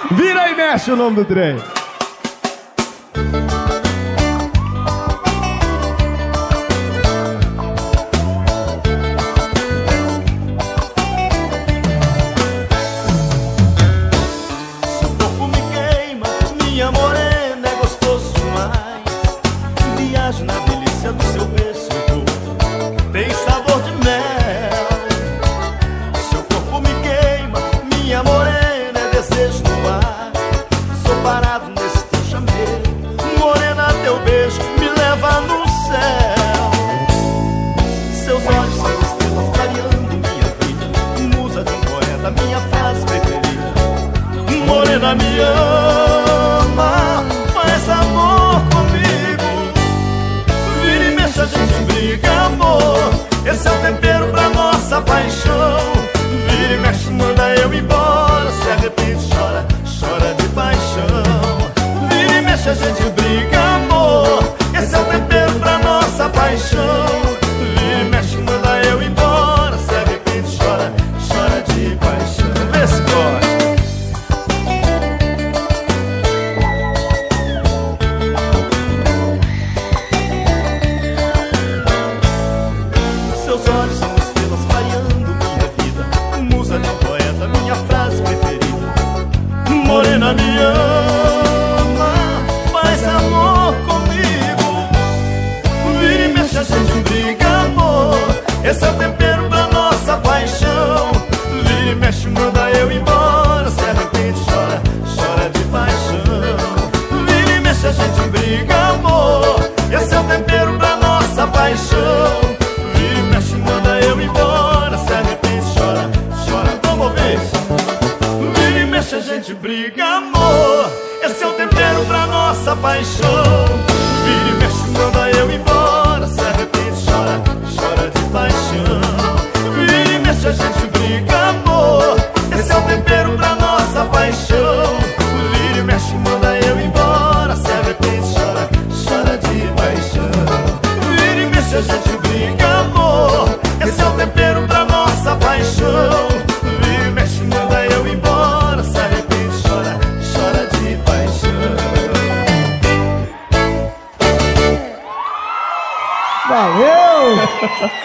Vira e mexe o nome do trem. Seu corpo me queima, minha morena, é gostoso demais. Viajo na delícia do seu beijo, seu corpo tem sabor de mel. Seu corpo me queima, minha morena, é desejo no ar. Sou parado nesse teu chamego, morena, teu beijo me leva no céu. Seus olhos são estrelas clareando minha vida, musa de um poeta, minha frase preferida. Morena, me ama, faz amor comigo. Vira e mexe, a gente briga, amor. Esse é o tempero pra nossa paixão. Vira e mexe, manda eu embora. Se arrepende, chora, chora de paixão. Vira e mexe, a gente briga, amor. Esse é o tempero pra nossa paixão. Vira e mexe, manda eu embora. Se arrepende, chora, chora de paixão. Vê se pode. Seus olhos são estrelas clareando minha vida, musa de um poeta, minha frase preferida. Morena, me ama, faz amor comigo. Vira e mexe, a gente briga, amor. Esse é o tempero pra nossa paixão. Vira e mexe, manda eu embora. Se arrepende, chora, chora de paixão. Vira e mexe, a gente briga, amor. Esse é o tempero pra nossa paixão. Vira e mexe, manda eu embora. Se arrepende, chora, chora. Vamos ouvir. Vira e mexe, a gente briga, amor. Esse é o tempero pra nossa paixão. Vira e mexe, manda eu embora.